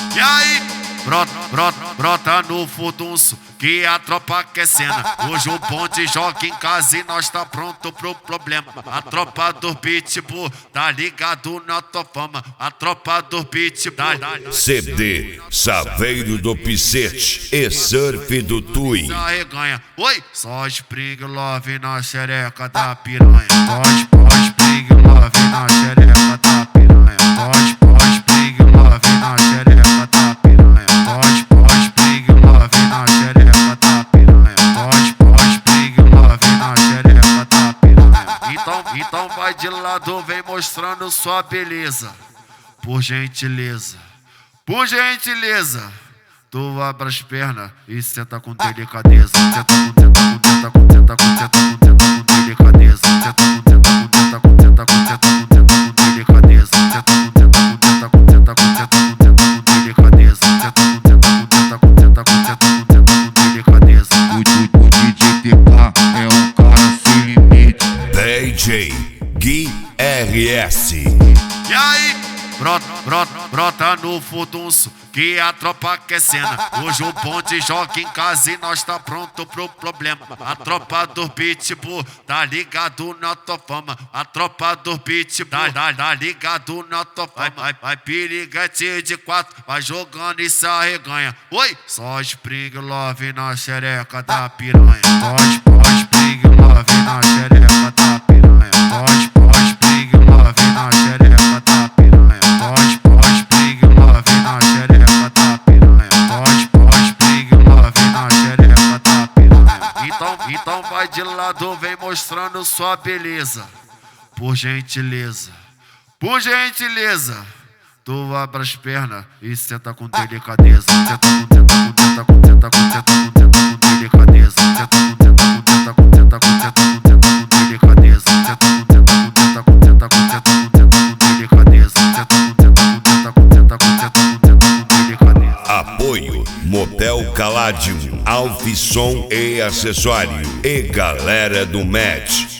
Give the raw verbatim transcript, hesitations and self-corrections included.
E aí, brota, brota, brota no furdunço, que a tropa quer cena. Hoje o bonde joga em casa e nós tá pronto pro problema. A tropa do Pitbull tá ligado na tua fama. A tropa do Pitbull tá, tá, C D Saveiro do Picete e Surf do Tui. Arreganha. Oi, só Spring Love na xereca da piranha. Pode, pode, Spring Love na xereca da piranha. Pode, pode, Spring Love na xereca da piranha. Pode, pode, Spring Love na xereca da piranha. Pode, pode, Spring Love na xereca da piranha. Então, então vai de lado, vem mostrando sua beleza. Por gentileza, por gentileza. Tu abre as pernas e senta com delicadeza. Senta com, senta com, senta com, senta com, senta com, senta com delicadeza. Senta com, senta com, senta com, senta com, senta com, senta com delicadeza. Senta com, senta com, senta com, senta com, senta com, senta com delicadeza. Senta com, senta com, senta com, senta com, senta com, senta com delicadeza. O D J T K é o cara sem limite. D J Gui R S. E aí, brota, brota, brota no furdunço, que a tropa quer cena. Hoje o bonde joga em casa e nós tá pronto pro problema. A tropa do Pitbull tá ligado na tua fama. A tropa do Pitbull tá, tá, tá ligado na tua fama. Vai, vai, vai piriguete de quatro, vai jogando e se arreganha. Oi, só Spring Love na xereca da piranha. Pode, pode, Spring Love na xereca da piranha. Pode, pode, Spring Love na xereca da piranha. Pode, pode, Spring Love na xereca da piranha. Pode, pode, Spring Love na xereca da piranha. Então, então vai de lado, vem mostrando sua beleza. Por gentileza, por gentileza. Tu abre as pernas e senta com delicadeza. Senta com, senta com, senta com, senta com, senta com, senta com delicadeza. Senta com, senta com, senta com, senta com, senta com, senta com delicadeza. Senta com, senta com, senta com, senta com, senta com, senta com delicadeza. Senta com, senta com, senta com, senta com, senta com, senta com delicadeza. Apoio Motel Caladium, Alfissom e Acessório e Galera do Match.